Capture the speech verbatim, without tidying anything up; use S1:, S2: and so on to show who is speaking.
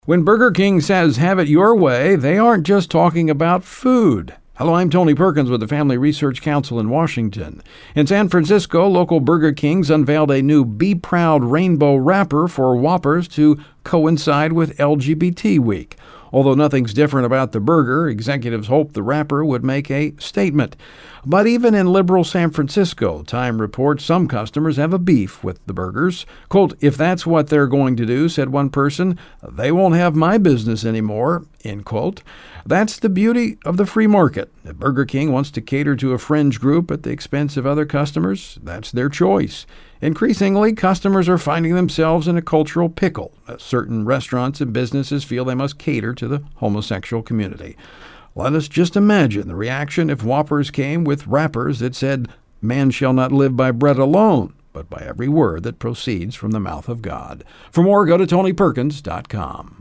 S1: When Burger King says have it your way, they aren't just talking about food. Hello, I'm Tony Perkins with the Family Research Council in Washington. In San Francisco, local Burger Kings unveiled a new Be Proud rainbow wrapper for Whoppers to coincide with L G B T Week. Although nothing's different about the burger, executives hoped the wrapper would make a statement. But even in liberal San Francisco, Time reports some customers have a beef with the burgers. Quote, "If that's what they're going to do," said one person, "they won't have my business anymore," end quote. That's the beauty of the free market. If Burger King wants to cater to a fringe group at the expense of other customers, that's their choice. Increasingly, customers are finding themselves in a cultural pickle. Certain restaurants and businesses feel they must cater to the homosexual community. Let us just imagine the reaction if Whoppers came with wrappers that said, "Man shall not live by bread alone, but by every word that proceeds from the mouth of God." For more, go to Tony Perkins dot com.